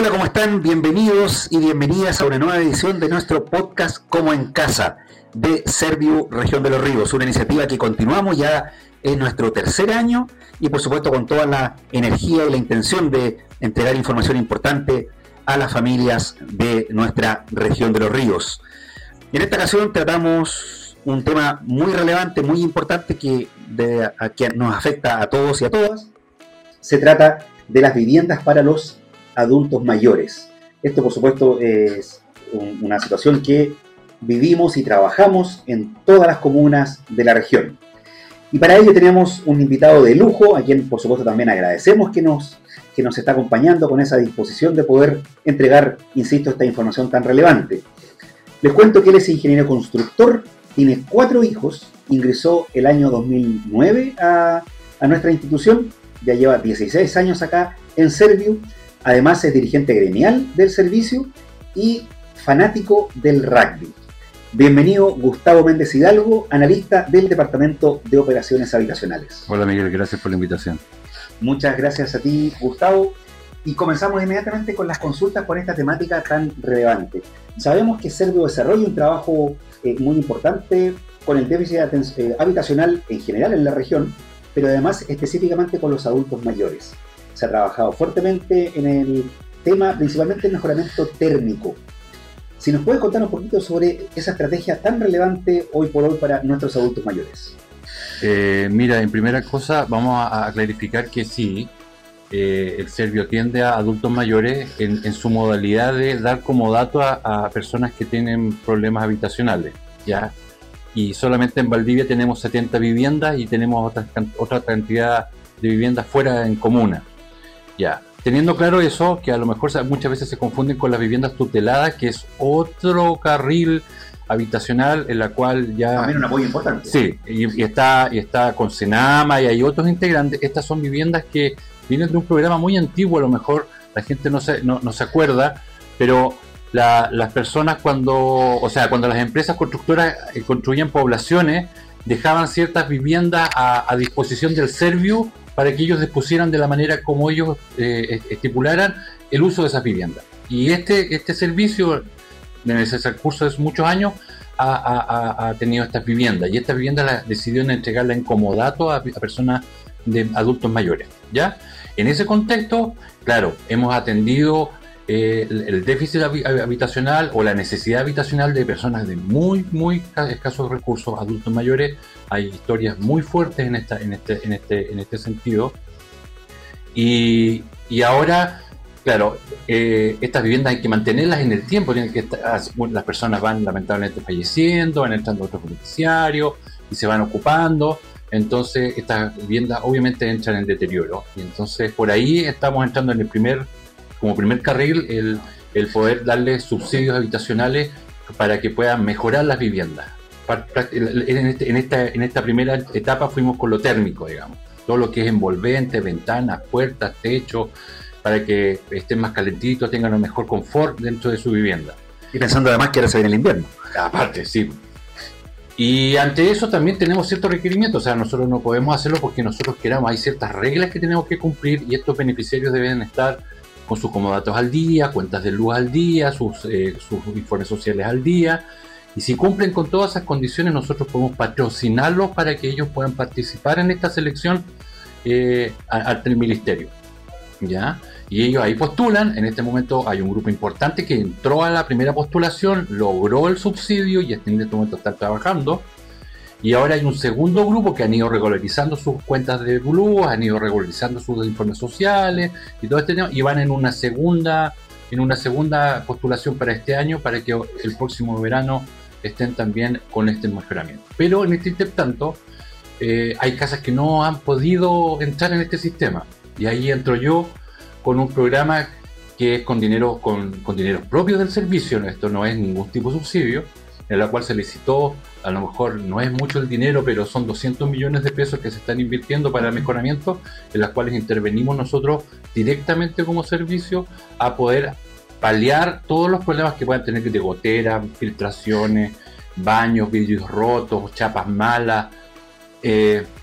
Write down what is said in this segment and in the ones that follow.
Hola, ¿cómo están? Bienvenidos y bienvenidas a una nueva edición de nuestro podcast Como en Casa de Serviu Región de los Ríos, una iniciativa que continuamos ya en nuestro tercer año y por supuesto con toda la energía y la intención de entregar información importante a las familias de nuestra región de los ríos. En esta ocasión tratamos un tema muy relevante, muy importante que nos afecta a todos y a todas. Se trata de las viviendas para los adultos mayores. Esto, por supuesto, es una situación que vivimos y trabajamos en todas las comunas de la región. Y para ello tenemos un invitado de lujo, a quien, por supuesto, también agradecemos que nos está acompañando con esa disposición de poder entregar, insisto, esta información tan relevante. Les cuento que él es ingeniero constructor, tiene 4 hijos, ingresó el año 2009 a nuestra institución, ya lleva 16 años acá en Serviu. Además es dirigente gremial del servicio y fanático del rugby. Bienvenido Gustavo Méndez Hidalgo, analista del Departamento de Operaciones Habitacionales. Hola Miguel, gracias por la invitación. Muchas gracias a ti, Gustavo. Y comenzamos inmediatamente con las consultas por esta temática tan relevante. Sabemos que Serviu desarrolla un trabajo muy importante con el déficit habitacional en general en la región, pero además específicamente con los adultos mayores. Se ha trabajado fuertemente en el tema, principalmente el mejoramiento térmico. Si nos puedes contar un poquito sobre esa estrategia tan relevante hoy por hoy para nuestros adultos mayores. Mira, en primera cosa vamos a clarificar que sí, el Serviu atiende a adultos mayores en su modalidad de dar como dato a personas que tienen problemas habitacionales, ¿ya? Y solamente en Valdivia tenemos 70 viviendas y tenemos otra cantidad de viviendas fuera en comuna. Ya, teniendo claro eso, que a lo mejor muchas veces se confunden con las viviendas tuteladas, que es otro carril habitacional en la cual ya... También un apoyo importante. Sí, y está con Senama y hay otros integrantes. Estas son viviendas que vienen de un programa muy antiguo, a lo mejor la gente no se acuerda, pero las personas cuando las empresas constructoras construían poblaciones, dejaban ciertas viviendas a disposición del Serviu para que ellos dispusieran de la manera como ellos estipularan el uso de esas viviendas. Y este servicio, en ese curso de muchos años, ha tenido estas viviendas. Y estas viviendas las decidieron entregarlas en comodato a personas de adultos mayores, ¿ya? En ese contexto, claro, hemos atendido el déficit habitacional o la necesidad habitacional de personas de muy escasos recursos, adultos mayores. Hay historias muy fuertes en este sentido. Y ahora, claro, estas viviendas hay que mantenerlas en el tiempo. Las personas van lamentablemente falleciendo, van entrando otros beneficiarios y se van ocupando. Entonces estas viviendas obviamente entran en deterioro. Y entonces por ahí estamos entrando como primer carril el poder darle subsidios habitacionales para que puedan mejorar las viviendas. En esta primera etapa fuimos con lo térmico, digamos, todo lo que es envolvente, ventanas, puertas, techo, para que estén más calentitos, tengan un mejor confort dentro de su vivienda. Y pensando además que ahora se viene el invierno. Aparte, sí. Y ante eso también tenemos ciertos requerimientos, o sea, nosotros no podemos hacerlo porque nosotros queramos, hay ciertas reglas que tenemos que cumplir y estos beneficiarios deben estar con sus comodatos al día, cuentas de luz al día, sus informes sociales al día. Y si cumplen con todas esas condiciones, nosotros podemos patrocinarlos para que ellos puedan participar en esta selección ante el ministerio, ¿ya? Y ellos ahí postulan. En este momento hay un grupo importante que entró a la primera postulación, logró el subsidio y en este momento están trabajando. Y ahora hay un segundo grupo que han ido regularizando sus cuentas de Blue, han ido regularizando sus informes sociales y todo este tema, y van en una segunda postulación para este año, para que el próximo verano estén también con este mejoramiento. Pero en este intertanto hay casas que no han podido entrar en este sistema, y ahí entro yo con un programa que es con dinero propios del servicio. Esto no es ningún tipo de subsidio, en la cual se licitó, a lo mejor no es mucho el dinero, pero son 200 millones de pesos que se están invirtiendo para el mejoramiento, en las cuales intervenimos nosotros directamente como servicio a poder paliar todos los problemas que puedan tener de gotera, filtraciones, baños, vidrios rotos, chapas malas,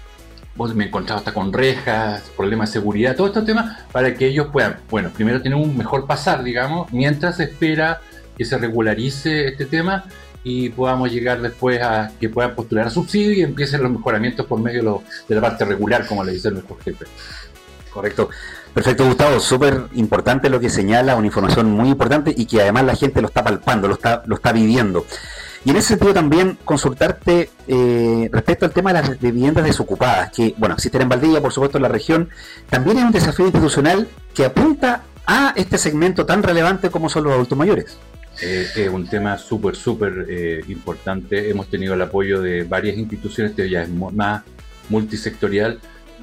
me he encontrado hasta con rejas, problemas de seguridad, todos estos temas, para que ellos puedan, bueno, primero tener un mejor pasar, digamos, mientras se espera que se regularice este tema y podamos llegar después a que puedan postular a subsidio y empiecen los mejoramientos por medio de la parte regular, como le dicen nuestros jefes. Correcto. Perfecto, Gustavo. Súper importante lo que señala, una información muy importante y que además la gente lo está palpando, lo está viviendo. Y en ese sentido también consultarte respecto al tema de las viviendas desocupadas, que, bueno, existen en Valdivia, por supuesto, en la región. También hay un desafío institucional que apunta a este segmento tan relevante como son los adultos mayores. Es un tema súper importante. Hemos tenido el apoyo de varias instituciones, esto ya es más multisectorial.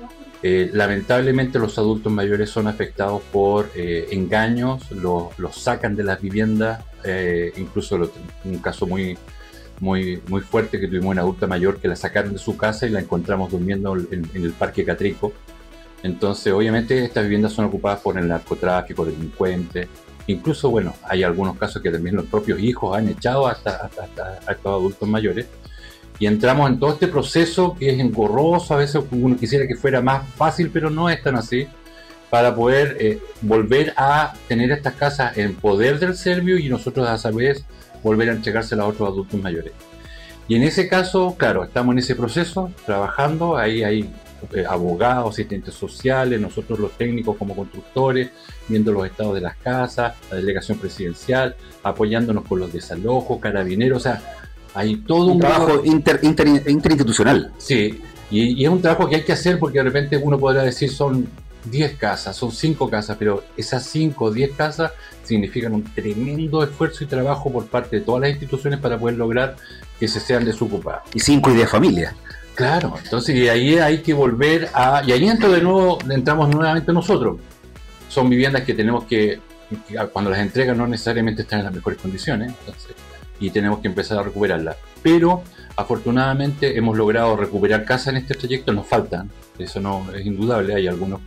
Lamentablemente los adultos mayores son afectados por engaños, los sacan de las viviendas, incluso un caso muy fuerte que tuvimos una adulta mayor que la sacaron de su casa y la encontramos durmiendo en el Parque Catrico. Entonces obviamente estas viviendas son ocupadas por el narcotráfico, delincuentes, incluso bueno, hay algunos casos que también los propios hijos han echado hasta a estos adultos mayores. Y entramos en todo este proceso que es engorroso, a veces uno quisiera que fuera más fácil, pero no es tan así, para poder volver a tener estas casas en poder del Servio y nosotros a su vez volver a entregárselas a otros adultos mayores. Y en ese caso, claro, estamos en ese proceso, trabajando, ahí hay abogados, asistentes sociales, nosotros los técnicos como constructores, viendo los estados de las casas, la delegación presidencial, apoyándonos con los desalojos, carabineros, o sea, hay todo un trabajo interinstitucional. Sí, y es un trabajo que hay que hacer porque de repente uno podrá decir son 10 casas, son 5 casas, pero esas 5 o 10 casas significan un tremendo esfuerzo y trabajo por parte de todas las instituciones para poder lograr que se sean desocupadas. Y 5 y 10 familias. Claro, entonces y ahí hay que volver a... Y ahí entramos nuevamente nosotros. Son viviendas que tenemos que cuando las entregan no necesariamente están en las mejores condiciones, entonces, y tenemos que empezar a recuperarlas. Pero afortunadamente hemos logrado recuperar casas en este trayecto, nos faltan, eso no es indudable, hay algunos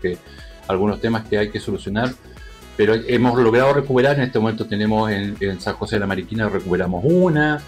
temas que hay que solucionar, pero hemos logrado recuperar. En este momento tenemos en San José de la Mariquina recuperamos una,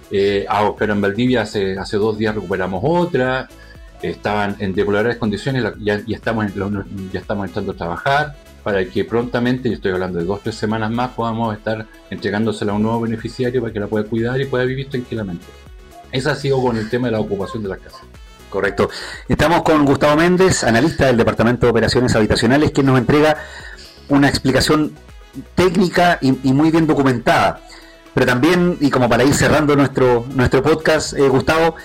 pero en Valdivia hace 2 días recuperamos otra, estaban en deplorables condiciones, ya estamos entrando a trabajar para que prontamente, yo estoy hablando de 2 o 3 semanas más, podamos estar entregándosela a un nuevo beneficiario para que la pueda cuidar y pueda vivir tranquilamente. Eso ha sido con el tema de la ocupación de las casas. Correcto. Estamos con Gustavo Méndez, analista del Departamento de Operaciones Habitacionales, que nos entrega una explicación técnica y muy bien documentada. Pero también, y como para ir cerrando nuestro podcast, Gustavo,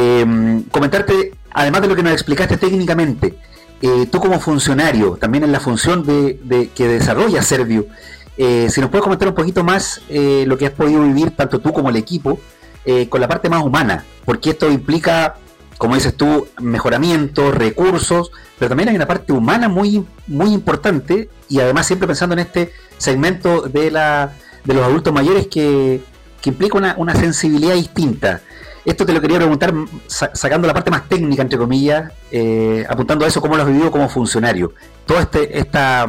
comentarte, además de lo que nos explicaste técnicamente, tú como funcionario, también en la función de que desarrolla Serviu, si nos puedes comentar un poquito más lo que has podido vivir, tanto tú como el equipo, con la parte más humana, porque esto implica, como dices tú, mejoramientos, recursos, pero también hay una parte humana muy, muy importante, y además siempre pensando en este segmento de los adultos mayores que implica una sensibilidad distinta. Esto te lo quería preguntar sacando la parte más técnica, entre comillas, apuntando a eso, cómo lo has vivido como funcionario. Toda esta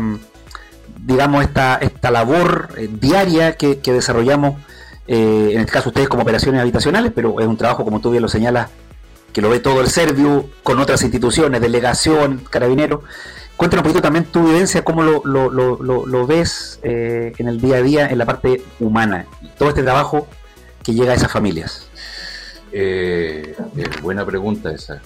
labor diaria que desarrollamos, en este caso ustedes como operaciones habitacionales, pero es un trabajo, como tú bien lo señalas, que lo ve todo el Serviu, con otras instituciones, delegación, carabineros. Cuéntanos un poquito también tu vivencia, cómo lo ves en el día a día, en la parte humana, todo este trabajo que llega a esas familias. Buena pregunta esa.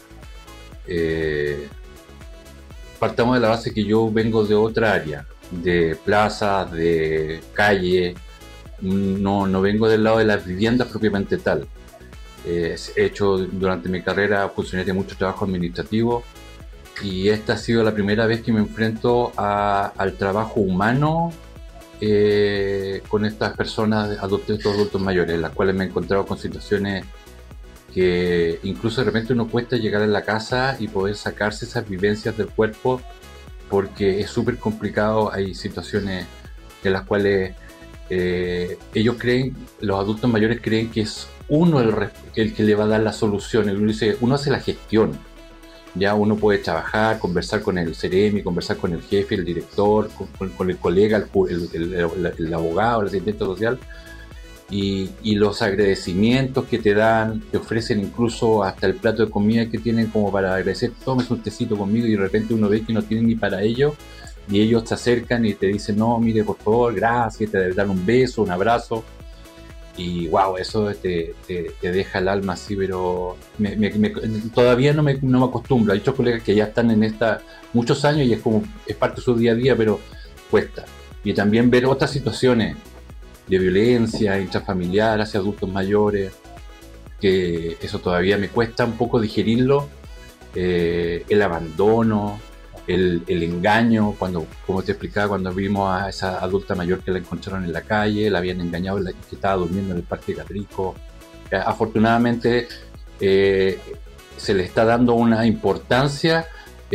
Partamos de la base que yo vengo de otra área, de plazas, de calle, no vengo del lado de las viviendas propiamente tal. He hecho durante mi carrera funcioné mucho trabajo administrativo y esta ha sido la primera vez que me enfrento al trabajo humano con estas personas, estos adultos mayores, en las cuales me he encontrado con situaciones que incluso de repente uno cuesta llegar a la casa y poder sacarse esas vivencias del cuerpo, porque es súper complicado. Hay situaciones en las cuales ellos creen, los adultos mayores creen que es uno el que le va a dar la solución. Uno dice, uno hace la gestión, ya uno puede trabajar, conversar con el CEREMI, conversar con el jefe, el director, con el colega, el abogado, el asistente social, y los agradecimientos que te dan, te ofrecen incluso hasta el plato de comida que tienen como para agradecer, tomes un tecito conmigo, y de repente uno ve que no tienen ni para ellos, y ellos te acercan y te dicen, no, mire, por favor, gracias, te dan un beso, un abrazo, y wow, eso te deja el alma así, pero todavía no me acostumbro. Hay muchos colegas que ya están en esta muchos años y es parte de su día a día, pero cuesta. Y también ver otras situaciones de violencia intrafamiliar hacia adultos mayores, que eso todavía me cuesta un poco digerirlo, el abandono, el engaño, como te explicaba, cuando vimos a esa adulta mayor que la encontraron en la calle, la habían engañado, que estaba durmiendo en el Parque Catrico. Afortunadamente se le está dando una importancia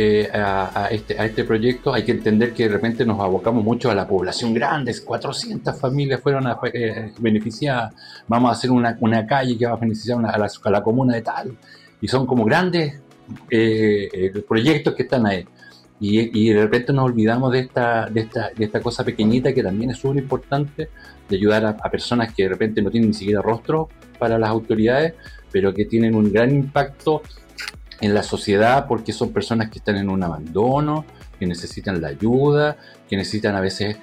a este proyecto. Hay que entender que de repente nos abocamos mucho a la población grande, 400 familias fueron beneficiadas, vamos a hacer una calle que va a beneficiar a la comuna de tal, y son como grandes proyectos que están ahí, y de repente nos olvidamos de esta cosa pequeñita que también es súper importante, de ayudar a personas que de repente no tienen ni siquiera rostro para las autoridades, pero que tienen un gran impacto en la sociedad, porque son personas que están en un abandono, que necesitan la ayuda, que necesitan a veces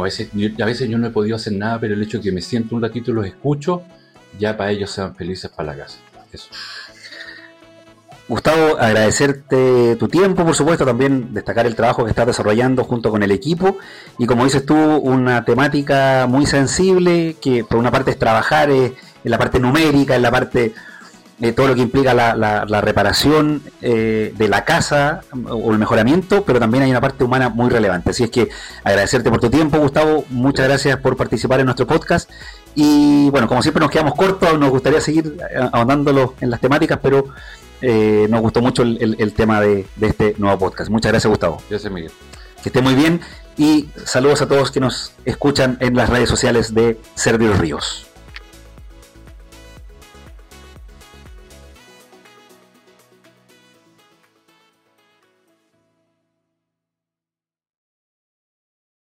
yo no he podido hacer nada, pero el hecho de que me siento un ratito y los escucho, ya para ellos sean felices para la casa. Eso. Gustavo, agradecerte tu tiempo, por supuesto, también destacar el trabajo que estás desarrollando junto con el equipo, y como dices tú, una temática muy sensible, que por una parte es trabajar en la parte numérica, en la parte todo lo que implica la reparación de la casa o el mejoramiento, pero también hay una parte humana muy relevante. Así es que agradecerte por tu tiempo, Gustavo, muchas gracias por participar en nuestro podcast, y bueno, como siempre nos quedamos cortos, nos gustaría seguir ahondándolo en las temáticas, pero nos gustó mucho el tema de este nuevo podcast. Muchas gracias, Gustavo. Gracias, Miguel. Que esté muy bien, y saludos a todos que nos escuchan en las redes sociales de Servio Ríos.